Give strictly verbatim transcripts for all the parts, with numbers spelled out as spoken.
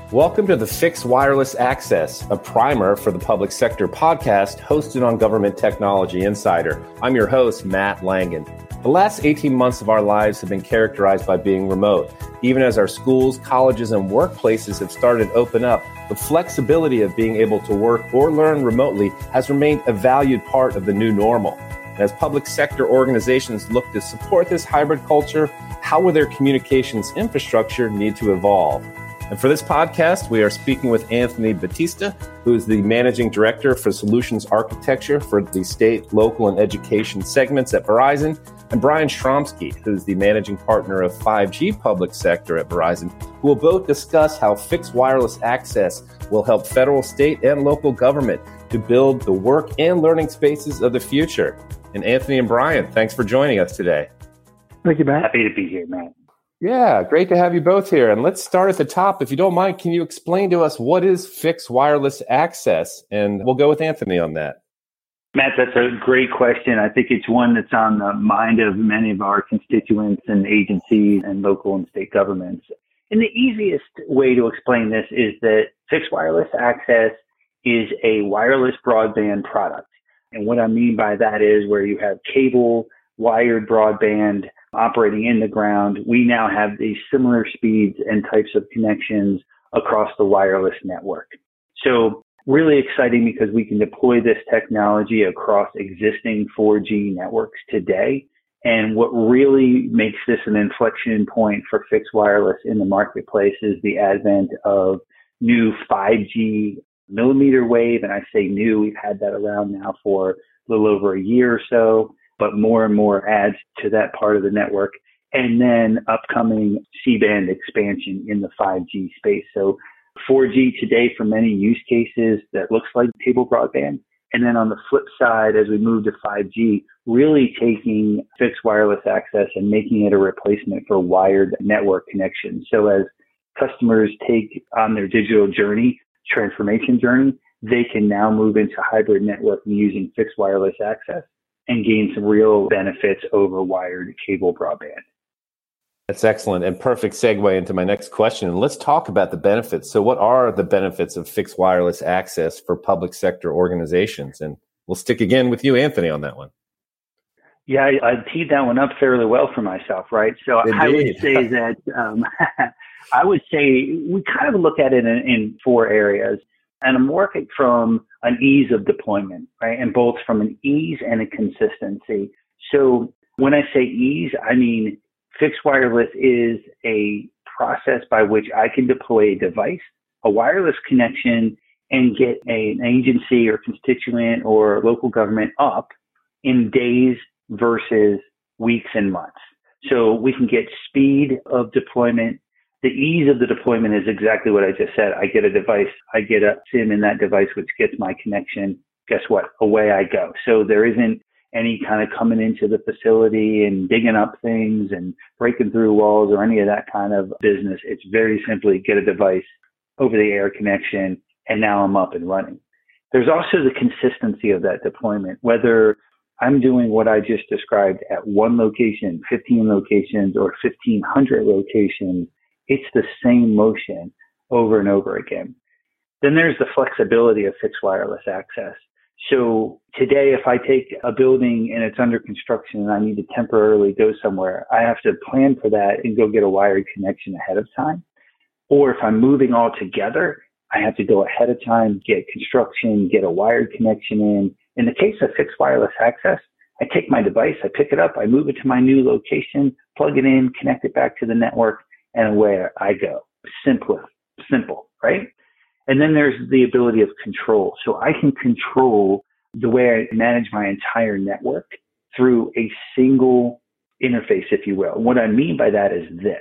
Welcome to the Fixed Wireless Access, a primer for the public sector podcast hosted on Government Technology Insider. I'm your host, Matt Langen. The last eighteen months of our lives have been characterized by being remote. Even as our schools, colleges, and workplaces have started to open up, the flexibility of being able to work or learn remotely has remained a valued part of the new normal. And as public sector organizations look to support this hybrid culture, how will their communications infrastructure need to evolve? And for this podcast, we are speaking with Anthony Batista, who is the Managing Director for Solutions Architecture for the state, local, and education segments at Verizon, and Brian Schramsky, who is the Managing Partner of five G Public Sector at Verizon, who will both discuss how fixed wireless access will help federal, state, and local government to build the work and learning spaces of the future. And Anthony and Brian, thanks for joining us today. Thank you, Matt. Happy to be here, Matt. Yeah, great to have you both here. And let's start at the top. If you don't mind, can you explain to us what is fixed wireless access? And we'll go with Anthony on that. Matt, that's a great question. I think it's one that's on the mind of many of our constituents and agencies and local and state governments. And the easiest way to explain this is that fixed wireless access is a wireless broadband product. And what I mean by that is where you have cable, wired broadband operating in the ground. We now have these similar speeds and types of connections across the wireless network. So really exciting because we can deploy this technology across existing four G networks today. And what really makes this an inflection point for fixed wireless in the marketplace is the advent of new five G millimeter wave. And I say new, we've had that around now for a little over a year or so, but more and more adds to that part of the network. And then upcoming C-band expansion in the five G space. So four G today for many use cases that looks like cable broadband. And then on the flip side, as we move to five G, really taking fixed wireless access and making it a replacement for wired network connections. So as customers take on their digital journey, transformation journey, they can now move into hybrid networking using fixed wireless access and gain some real benefits over wired cable broadband. That's excellent and perfect segue into my next question. Let's talk about the benefits. So what are the benefits of fixed wireless access for public sector organizations? And we'll stick again with you, Anthony, on that one. Yeah, I, I teed that one up fairly well for myself, right? So Indeed. I would say that, um, I would say we kind of look at it in, in four areas. And I'm working from an ease of deployment, right? And both from an ease and a consistency. So when I say ease, I mean fixed wireless is a process by which I can deploy a device, a wireless connection, and get a, an agency or constituent or local government up in days versus weeks and months. So we can get speed of deployment. The ease of the deployment is exactly what I just said. I get a device, I get a SIM in that device, which gets my connection. Guess what? Away I go. So there isn't any kind of coming into the facility and digging up things and breaking through walls or any of that kind of business. It's very simply get a device, over the air connection, and now I'm up and running. There's also the consistency of that deployment, whether I'm doing what I just described at one location, fifteen locations, or fifteen hundred locations. It's the same motion over and over again. Then there's the flexibility of fixed wireless access. So today, if I take a building and it's under construction and I need to temporarily go somewhere, I have to plan for that and go get a wired connection ahead of time. Or if I'm moving all together, I have to go ahead of time, get construction, get a wired connection in. In the case of fixed wireless access, I take my device, I pick it up, I move it to my new location, plug it in, connect it back to the network, and away I go. Simple, simple, right? And then there's the ability of control. So I can control the way I manage my entire network through a single interface, if you will. What I mean by that is this.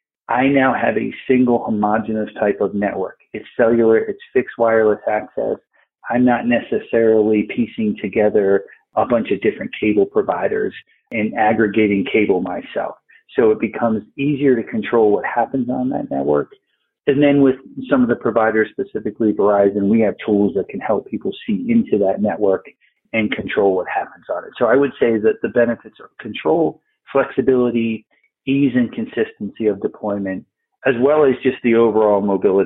I now have a single homogeneous type of network. It's cellular, it's fixed wireless access. I'm not necessarily piecing together a bunch of different cable providers and aggregating cable myself. So it becomes easier to control what happens on that network. And then with some of the providers, specifically Verizon, we have tools that can help people see into that network and control what happens on it. So I would say that the benefits are control, flexibility, ease and consistency of deployment, as well as just the overall mobility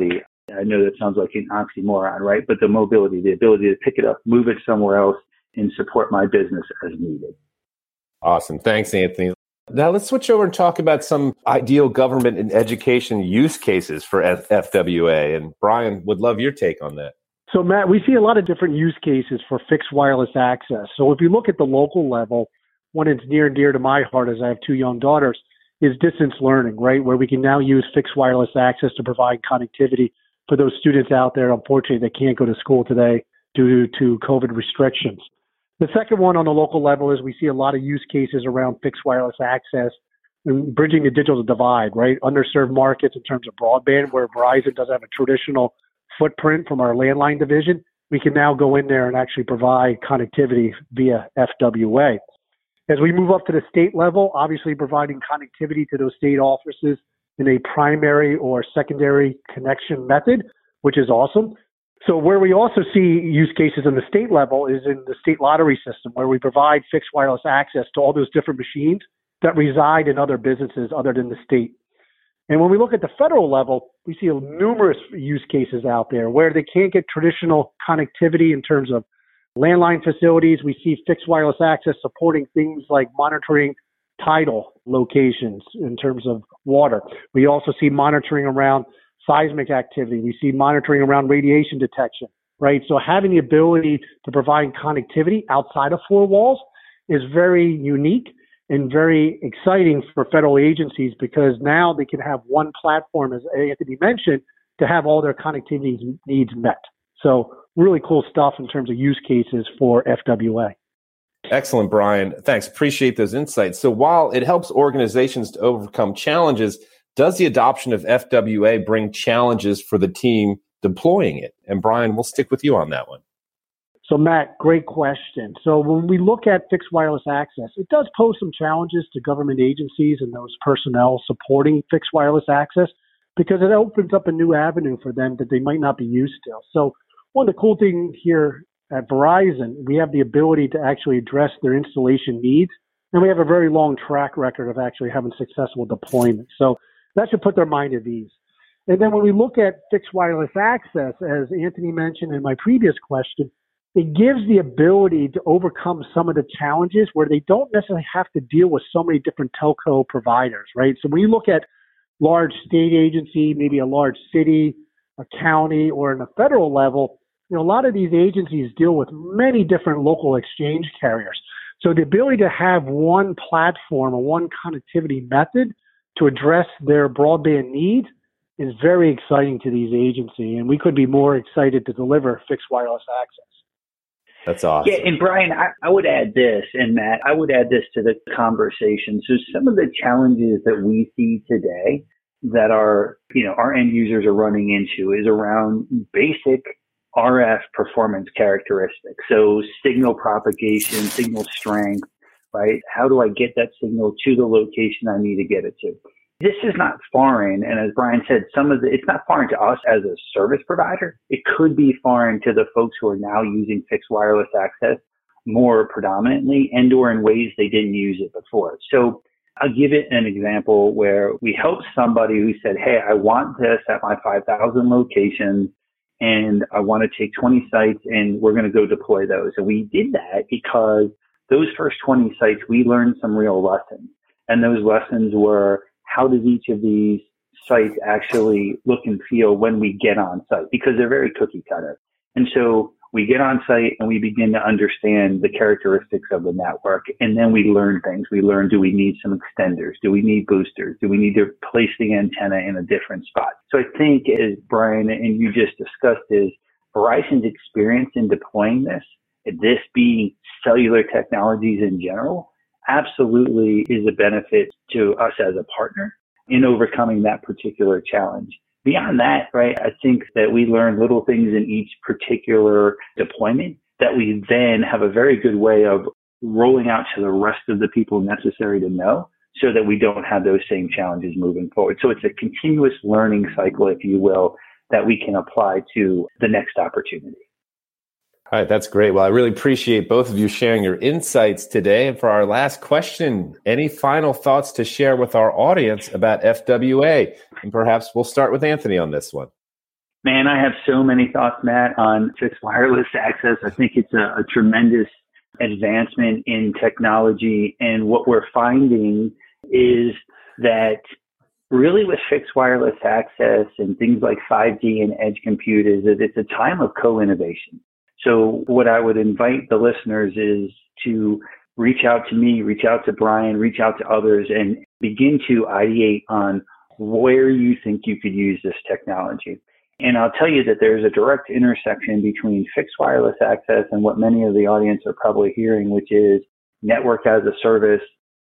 I know that sounds like an oxymoron, right? But the mobility, the ability to pick it up, move it somewhere else, and support my business as needed. Awesome. Thanks, Anthony. Now let's switch over and talk about some ideal government and education use cases for F W A. And Brian, would love your take on that. So, Matt, we see a lot of different use cases for fixed wireless access. So if you look at the local level, one that's near and dear to my heart, as I have two young daughters, is distance learning, right? Where we can now use fixed wireless access to provide connectivity for those students out there, unfortunately, that can't go to school today due to COVID restrictions. The second one on the local level is we see a lot of use cases around fixed wireless access and bridging the digital divide, right? Underserved markets in terms of broadband, where Verizon doesn't have a traditional footprint from our landline division. We can now go in there and actually provide connectivity via F W A. As we move up to the state level, obviously providing connectivity to those state offices in a primary or secondary connection method, which is awesome. So where we also see use cases in the state level is in the state lottery system, where we provide fixed wireless access to all those different machines that reside in other businesses other than the state. And when we look at the federal level, we see numerous use cases out there where they can't get traditional connectivity in terms of landline facilities. We see fixed wireless access supporting things like monitoring tidal locations in terms of water. We also see monitoring around seismic activity. We see monitoring around radiation detection, right? So having the ability to provide connectivity outside of four walls is very unique and very exciting for federal agencies, because now they can have one platform, as Anthony mentioned, to have all their connectivity needs met. So really cool stuff in terms of use cases for F W A. Excellent, Brian. Thanks. Appreciate those insights. So while it helps organizations to overcome challenges, does the adoption of F W A bring challenges for the team deploying it? And Brian, we'll stick with you on that one. So Matt, great question. So when we look at fixed wireless access, it does pose some challenges to government agencies and those personnel supporting fixed wireless access, because it opens up a new avenue for them that they might not be used to. So one of the cool things here at Verizon, we have the ability to actually address their installation needs, and we have a very long track record of actually having successful deployment. So that should put their mind at ease. And then when we look at fixed wireless access, as Anthony mentioned in my previous question, it gives the ability to overcome some of the challenges where they don't necessarily have to deal with so many different telco providers, right? So when you look at large state agency, maybe a large city, a county, or in a federal level, you know, a lot of these agencies deal with many different local exchange carriers. So the ability to have one platform or one connectivity method to address their broadband needs is very exciting to these agencies, and we could be more excited to deliver fixed wireless access. That's awesome. Yeah, and Brian, I, I would add this, and Matt, I would add this to the conversation. So some of the challenges that we see today that our, you know, our end users are running into is around basic R F performance characteristics. So signal propagation, signal strength, right? How do I get that signal to the location I need to get it to? This is not foreign. And as Brian said, some of the, it's not foreign to us as a service provider. It could be foreign to the folks who are now using fixed wireless access more predominantly and or in ways they didn't use it before. So I'll give it an example where we helped somebody who said, hey, I want this at my five thousand locations and I want to take twenty sites and we're going to go deploy those. And we did that because those first twenty sites, we learned some real lessons. And those lessons were, how does each of these sites actually look and feel when we get on site? Because they're very cookie cutter. And so we get on site and we begin to understand the characteristics of the network. And then we learn things. We learn, do we need some extenders? Do we need boosters? Do we need to place the antenna in a different spot? So I think, as Brian and you just discussed, is Verizon's experience in deploying this, this being cellular technologies in general, absolutely is a benefit to us as a partner in overcoming that particular challenge. Beyond that, right, I think that we learn little things in each particular deployment that we then have a very good way of rolling out to the rest of the people necessary to know, so that we don't have those same challenges moving forward. So it's a continuous learning cycle, if you will, that we can apply to the next opportunity. All right, that's great. Well, I really appreciate both of you sharing your insights today. And for our last question, any final thoughts to share with our audience about F W A? And perhaps we'll start with Anthony on this one. Man, I have so many thoughts, Matt, on fixed wireless access. I think it's a, a tremendous advancement in technology. And what we're finding is that really with fixed wireless access and things like five G and edge compute is that it's a time of co-innovation. So what I would invite the listeners is to reach out to me, reach out to Brian, reach out to others, and begin to ideate on where you think you could use this technology. And I'll tell you that there's a direct intersection between fixed wireless access and what many of the audience are probably hearing, which is network as a service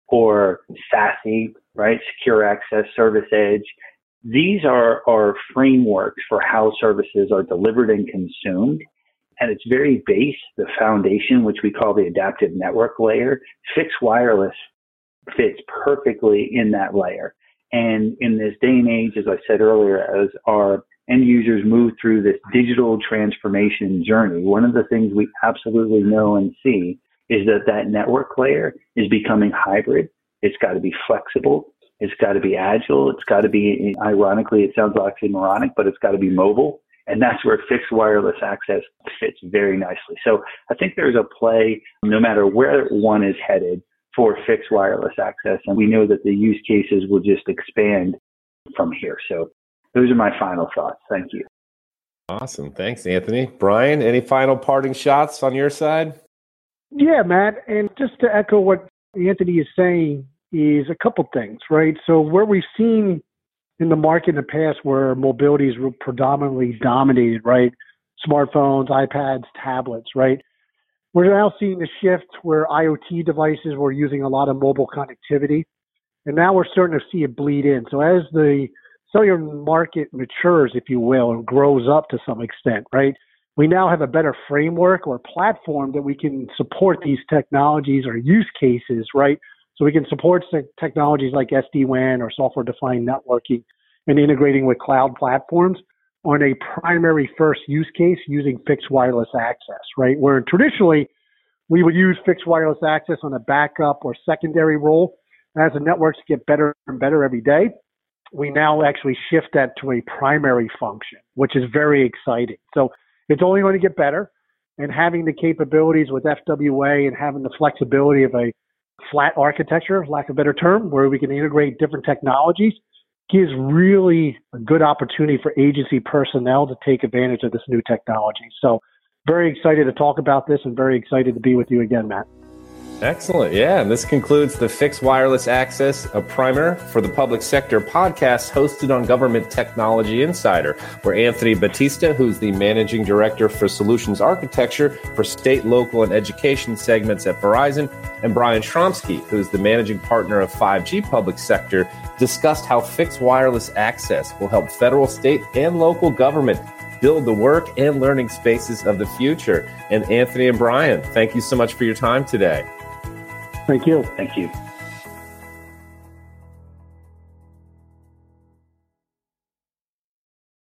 or SASE, right? Secure access, service edge. These are, are frameworks for how services are delivered and consumed. At its very base, the foundation, which we call the adaptive network layer, fixed wireless fits perfectly in that layer. And in this day and age, as I said earlier, as our end users move through this digital transformation journey, one of the things we absolutely know and see is that that network layer is becoming hybrid. It's got to be flexible. It's got to be agile. It's got to be, ironically, it sounds oxymoronic, but it's got to be mobile. And that's where fixed wireless access fits very nicely. So I think there's a play, no matter where one is headed, for fixed wireless access. And we know that the use cases will just expand from here. So those are my final thoughts. Thank you. Awesome. Thanks, Anthony. Brian, any final parting shots on your side? Yeah, Matt. And just to echo what Anthony is saying is a couple things, right? So where we've seen in the market in the past where mobility is predominantly dominated, right? Smartphones, iPads, tablets, right? We're now seeing the shift where IoT devices were using a lot of mobile connectivity. And now we're starting to see it bleed in. So as the cellular market matures, if you will, and grows up to some extent, right? We now have a better framework or platform that we can support these technologies or use cases, right? So we can support technologies like S D WAN or software-defined networking and integrating with cloud platforms on a primary first use case using fixed wireless access, right? Where traditionally we would use fixed wireless access on a backup or secondary role. As the networks get better and better every day, we now actually shift that to a primary function, which is very exciting. So it's only going to get better, and having the capabilities with F W A and having the flexibility of a flat architecture, lack of a better term, where we can integrate different technologies, gives really a good opportunity for agency personnel to take advantage of this new technology. So very excited to talk about this and very excited to be with you again, Matt. Excellent. Yeah. And this concludes the Fixed Wireless Access, a primer for the public sector podcast hosted on Government Technology Insider, where Anthony Batista, who's the managing director for solutions architecture for state, local, and education segments at Verizon, and Brian Schramsky, who's the managing partner of five G public sector, discussed how fixed wireless access will help federal, state, and local government build the work and learning spaces of the future. And Anthony and Brian, thank you so much for your time today. Thank you. Thank you.